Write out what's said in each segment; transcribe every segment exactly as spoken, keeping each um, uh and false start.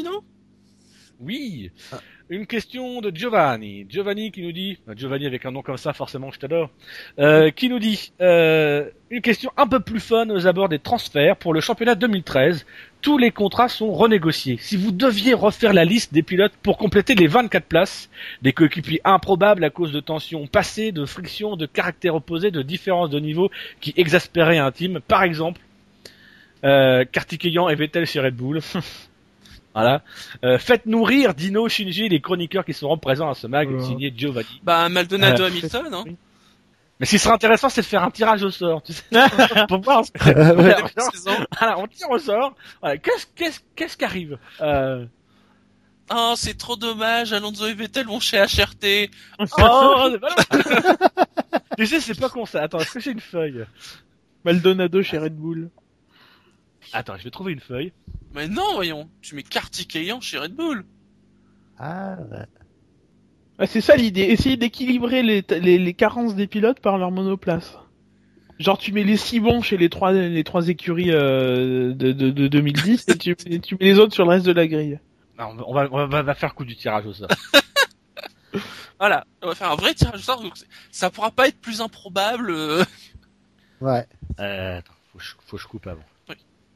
non? Oui. Une question de Giovanni. Giovanni qui nous dit, Giovanni avec un nom comme ça, forcément, je t'adore. Euh, qui nous dit, euh, une question un peu plus fun aux abords des transferts pour le championnat deux mille treize. Tous les contrats sont renégociés. Si vous deviez refaire la liste des pilotes pour compléter les vingt-quatre places, des coéquipiers improbables à cause de tensions passées, de frictions, de caractères opposés, de différences de niveau qui exaspéraient un team, par exemple, euh, Kartikeyan et Vettel chez Red Bull. Voilà. Euh, faites nourrir Dino, Shinji, les chroniqueurs qui seront présents à ce mag, Voilà. signé Giovanni. Bah, Maldonado Euh, Hamilton, hein. Mais ce qui serait intéressant, c'est de faire un tirage au sort, tu sais. Pour voir. Ouais. Voilà, on tire au sort. Voilà. Qu'est-ce, qu'est-ce, qu'est-ce qui arrive? Euh... Oh, c'est trop dommage, Alonso et Vettel vont chez H R T. Oh, c'est pas long. Tu sais, c'est pas con ça. Attends, est-ce que j'ai une feuille? Maldonado chez Red Bull. Attends, je vais trouver une feuille. Mais non, voyons, tu mets Kartikeyan chez Red Bull. Ah, ouais. Ah, c'est ça l'idée, essayer d'équilibrer les, les, les carences des pilotes par leur monoplace. Genre tu mets les six bons chez les trois les trois écuries euh, de, de, de deux mille dix et tu, et tu mets les autres sur le reste de la grille. Non, on va, on va, on va faire coup du tirage au sort. Voilà, on va faire un vrai tirage au sort, donc ça pourra pas être plus improbable. Euh... Ouais. Euh, attends, faut que je, faut que je coupe avant. Oui.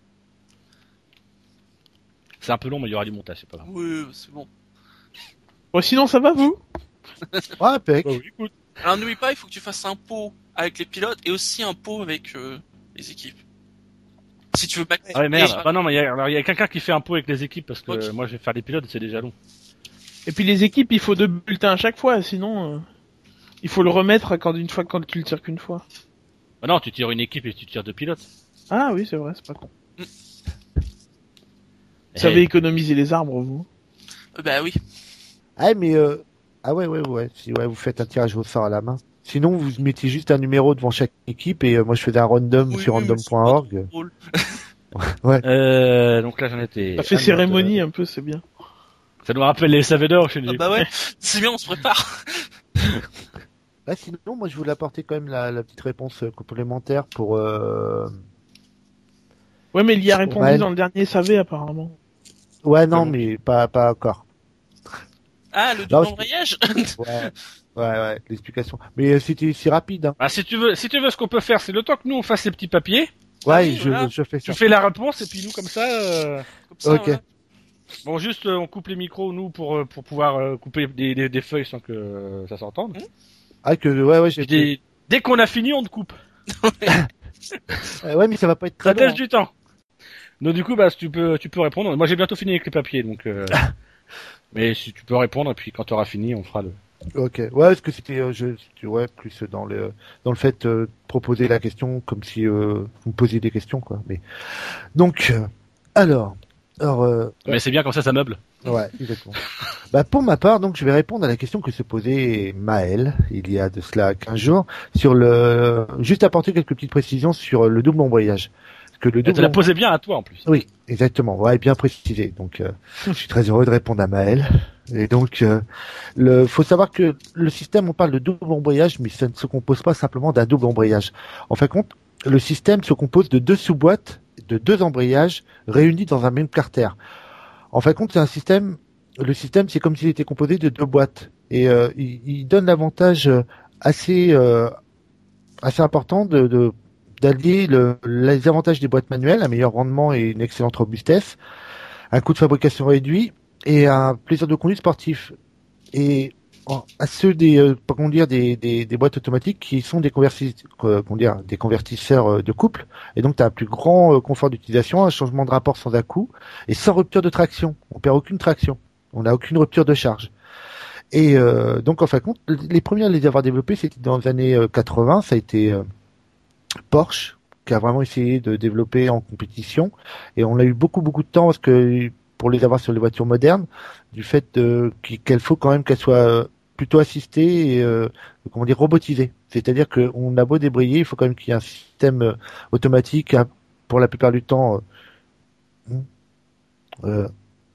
C'est un peu long, mais il y aura du montage, c'est pas grave. Oui, c'est bon. Bon sinon ça va vous? Ouais, Pec. Bah oui, écoute. Alors n'oublie pas, il faut que tu fasses un pot avec les pilotes et aussi un pot avec euh, les équipes. Si tu veux pas. Ah ouais, merde. Et- Bah non, mais il y a, alors il y a quelqu'un qui fait un pot avec les équipes parce que Ok. euh, moi je vais faire les pilotes et c'est déjà long. Et puis les équipes il faut deux bulletins à chaque fois, sinon euh, il faut le remettre quand une fois quand tu le tires qu'une fois. Bah non, tu tires une équipe et tu tires deux pilotes. Ah oui c'est vrai, c'est pas con. Vous Eh, savez économiser les arbres vous? Euh, Bah oui. Ah, mais euh... ah ouais, ouais, ouais. Si ouais, vous faites un tirage au sort à la main. Sinon, vous mettez juste un numéro devant chaque équipe et euh, moi je faisais un random Oui, sur oui, mais random c'est point pas org. drôle. Ouais. Euh, donc là j'en étais. Ça fait Ah, cérémonie un peu, c'est bien. Ça nous rappelle les Savedor chez Ah les. bah ouais, c'est bien, on se prépare. Ah, sinon, moi je voulais apporter quand même la, la petite réponse euh, complémentaire pour. Euh... Ouais mais il y a répondu Ouais. dans le dernier S A V apparemment. Ouais, non, bon. mais pas pas encore. Ah, le Non, double je- embrayage. Ouais, ouais, ouais, l'explication. Mais euh, c'était si rapide. Hein. Ah si tu veux, si tu veux, ce qu'on peut faire, c'est le temps que nous on fasse les petits papiers. Ouais, Ah oui, je, voilà. je fais ça. Tu fais la réponse et puis nous comme ça. Euh... Comme ça, Ok. voilà. Bon, juste euh, on coupe les micros nous pour euh, pour pouvoir euh, couper des, des, des feuilles sans que euh, ça s'entende. Ah que ouais, ouais, j'ai. Des- Dès qu'on a fini, on te coupe. Euh, ouais, mais ça va pas être Ça très te long. laisse du temps. Donc du coup, bah, si tu peux, tu peux répondre. Moi, j'ai bientôt fini avec les papiers, donc. Euh... Mais si tu peux répondre, et puis quand tu auras fini, on fera le. Ok. Ouais, parce que c'était, euh, je, c'était, ouais, plus dans le, dans le fait euh, de proposer la question comme si euh, vous me posiez des questions, quoi. Mais donc, euh, alors, alors, euh, Mais c'est bien comme ça, ça meuble. ouais, exactement. Bah pour ma part, donc je vais répondre à la question que se posait Maël il y a de cela quinze jours sur le, juste apporter quelques petites précisions sur le double embrayage. Parce que le Elle te double l'a posé bien à toi en plus. Oui, exactement. Ouais, bien précisé. Donc, euh, je suis très heureux de répondre à Maël. Et donc, euh, le, faut savoir que le système, on parle de double embrayage, mais ça ne se compose pas simplement d'un double embrayage. En fin de compte, le système se compose de deux sous-boîtes, de deux embrayages réunis dans un même carter. En fin de compte, c'est un système. Le système, c'est comme s'il était composé de deux boîtes, et euh, il, il donne l'avantage euh, assez, euh, assez important de, de d'allier le, les avantages des boîtes manuelles, un meilleur rendement et une excellente robustesse, un coût de fabrication réduit et un plaisir de conduite sportif. Et en- à ceux des, euh, comment dire, des, des, des boîtes automatiques qui sont des convertis, euh, comment dire, des convertisseurs euh, de couple. Et donc, tu as un plus grand euh, confort d'utilisation, un changement de rapport sans à-coup et sans rupture de traction. On perd aucune traction. On n'a aucune rupture de charge. Et euh, donc, en fin de compte, les premiers à les avoir développés, c'était dans les années euh, quatre-vingts. Ça a été euh, Porsche qui a vraiment essayé de développer en compétition et on a eu beaucoup beaucoup de temps parce que pour les avoir sur les voitures modernes du fait de, qu'elle faut quand même qu'elle soit plutôt assistée et euh, comment dire robotisée, c'est-à-dire que on a beau débrayer, il faut quand même qu'il y ait un système euh, automatique hein, pour la plupart du temps euh, euh,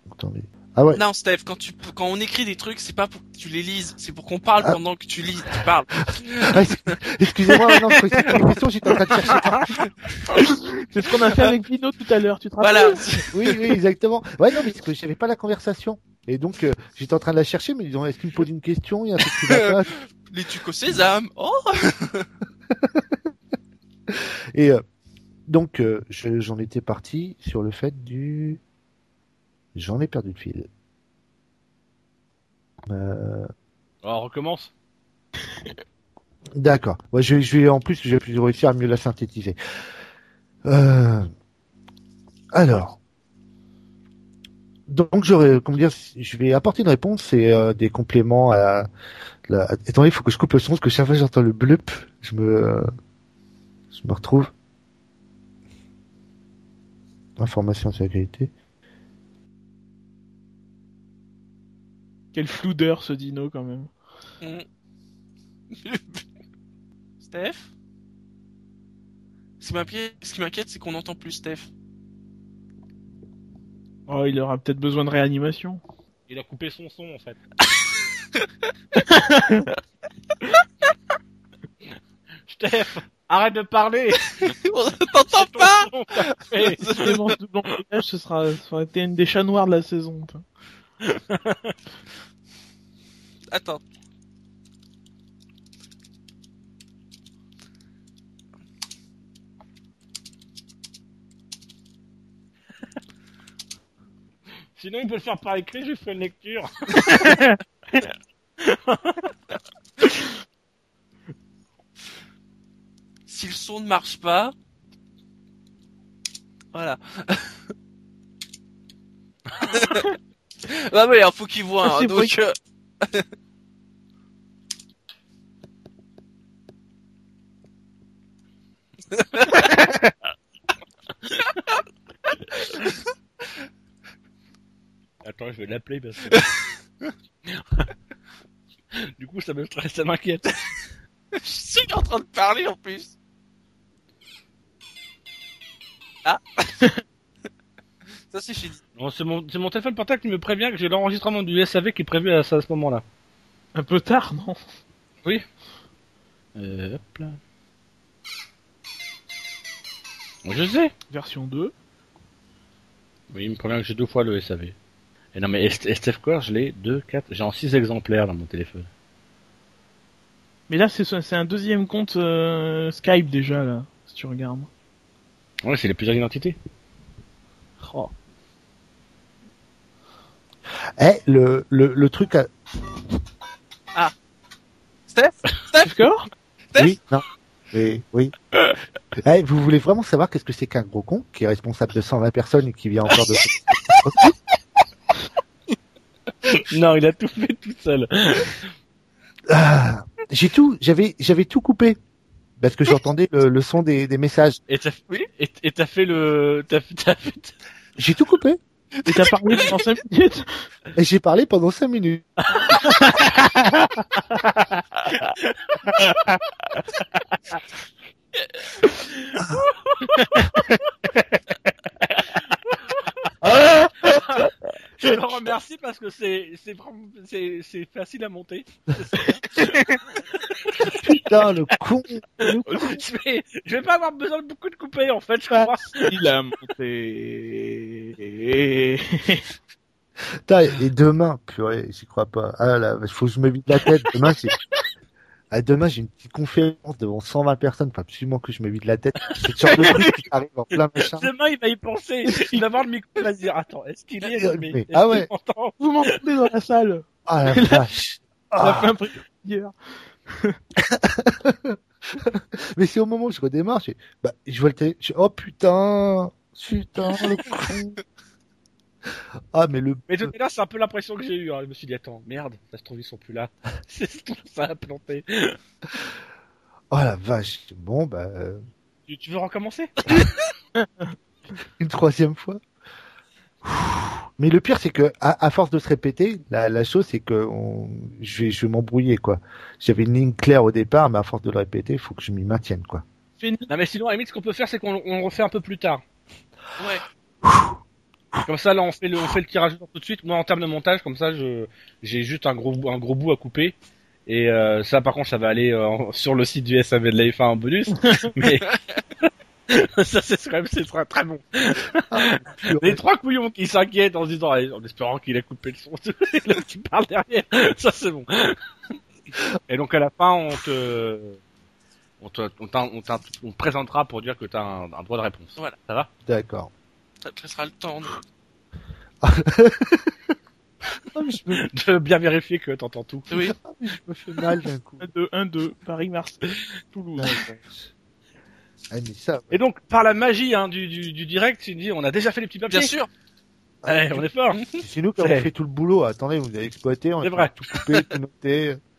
Attendez. Ah ouais. Non, Steph, quand tu, quand on écrit des trucs, c'est pas pour que tu les lises, c'est pour qu'on parle Ah. pendant que tu lis, tu parles. Ah, excusez-moi, non, je croyais que c'était une question, j'étais en train de chercher. C'est ce qu'on a fait avec Pino tout à l'heure, tu te rappelles? Voilà. Oui, oui, exactement. Ouais, non, mais c'est que j'avais pas la conversation. Et donc, euh, j'étais en train de la chercher, mais disons, est-ce qu'il me pose une question? Il y a un truc qui va pas. Les tucs au sésame. Oh! Et, euh, donc, euh, je- j'en étais parti sur le fait du... J'en ai perdu le fil. Euh... Alors, on recommence. D'accord. Ouais, je, je vais, en plus, je vais réussir à mieux la synthétiser. Euh... Alors. Donc, j'aurais, comment dire, je vais apporter une réponse et euh, des compléments à la... la... Attendez, il faut que je coupe le son, parce que chaque fois que j'entends le blup, je me... euh, je me retrouve. Information sur la qualité. Quel floudeur ce dino quand même. Mm. Steph? Ce qui m'inquiète, ce qui m'inquiète, c'est qu'on n'entend plus Steph. Oh, il aura peut-être besoin de réanimation. Il a coupé son son, en fait. Steph, arrête de parler. On t'entend pas! Ton son, t'as fait. Le manche de blanc-neige, ce sera, ça aurait été une des chats noirs de la saison. toi. Attends. Sinon, il peut le faire par écrit, je ferai une lecture. Si le son ne marche pas, voilà. Bah oui, il faut qu'il voit. Ah, Hein, c'est donc, vrai. euh... Attends, je vais l'appeler parce que... Du coup, ça me stresse, ça m'inquiète. je suis en train de parler en plus. Ah. Ça c'est chez. Non, c'est mon, c'est mon téléphone portable qui me prévient que j'ai l'enregistrement du S A V qui est prévu à, à ce moment-là. Un peu tard, non? Euh, hop là. Je sais. Version deux. Oui, il me prévient que j'ai deux fois le S A V. Et non, mais S- Steph Core, je l'ai deux, quatre, j'ai en six exemplaires dans mon téléphone. Mais là, c'est, c'est un deuxième compte euh, Skype déjà, là, si tu regardes. Ouais, c'est les plusieurs identités. Oh. Eh, le, le, le truc à... Steph. D'accord? Oui, non. Oui, oui. Eh, vous voulez vraiment savoir qu'est-ce que c'est qu'un gros con qui est responsable de cent vingt personnes et qui vient encore de... Non, il a tout fait tout seul. Ah, j'ai tout, j'avais, j'avais tout coupé. Parce que j'entendais le, le son des, des messages. Et t'as, oui, et, et t'as fait le, t'as, t'as fait, J'ai tout coupé. Et t'as parlé pendant cinq minutes? Et j'ai parlé pendant cinq minutes. je le remercie parce que c'est, c'est vraiment, c'est, c'est facile à monter. Putain, le con. Je vais, je vais pas avoir besoin de beaucoup de couper, en fait, je crois. Il a monté. Putain, et demain, purée, j'y crois pas. Ah là, il faut que je me vide la tête. Demain, c'est... Ah, demain, j'ai une petite conférence devant cent vingt personnes. Faut absolument que je me vide la tête. C'est le genre de truc qui arrive en plein machin. Demain, il va y penser. Il va voir le micro, il va se dire, attends, est-ce qu'il est, Mais- mais, est-ce ah qu'il ouais. m'entend Vous m'entendez dans la salle? Ah la vache. On a Ah. fait un truc hier. Mais c'est au moment où je redémarre, je, bah, je vois le télé, je, oh putain, putain, le con. Ah, mais le, Mais tout à l'heure, c'est un peu l'impression que j'ai eue. Hein. Je me suis dit, attends, merde, ça se trouve, ils sont plus là. C'est tout ça a planté. oh la vache. Bon, bah, euh, Tu, tu veux recommencer? une troisième fois. Mais le pire, c'est que, à, à force de se répéter, la, la chose, c'est que on, je vais, je vais m'embrouiller, quoi. J'avais une ligne claire au départ, mais à force de le répéter, il faut que je m'y maintienne, quoi. Non, mais sinon, à la limite, ce qu'on peut faire, c'est qu'on on le refait un peu plus tard. Ouais. Comme ça, là, on fait le, on fait le tirage tout de suite. Moi, en termes de montage, comme ça, je, j'ai juste un gros, un gros bout à couper. Et euh, ça, par contre, ça va aller euh, sur le site du S A V de la F un en bonus. Mais ça, c'est quand même, c'est très, très bon. Les trois couillons qui s'inquiètent en se disant, allez, en espérant qu'il a coupé le son, le qui parle derrière. Ça, c'est bon. Et donc, à la fin, on te, on te, on, t'en- on, t'en- on te présentera pour dire que t'as un, un droit de réponse. Voilà. Ça va? D'accord. Ça te laissera le temps. de- Ah, mais je me, De bien vérifier que t'entends tout. Oui. ah, mais je me fais mal d'un coup. un deux, un deux, Paris-Marseille, Toulouse. Ah, mais ça, Et donc, par la magie hein, du, du, du direct, tu dis, on a déjà fait les petits papiers. Bien sûr. Ouais, on est fort. c'est nous qui avons C'est- fait tout le boulot. Attendez, vous avez exploité, on C'est a vrai. tout coupé, tout noté.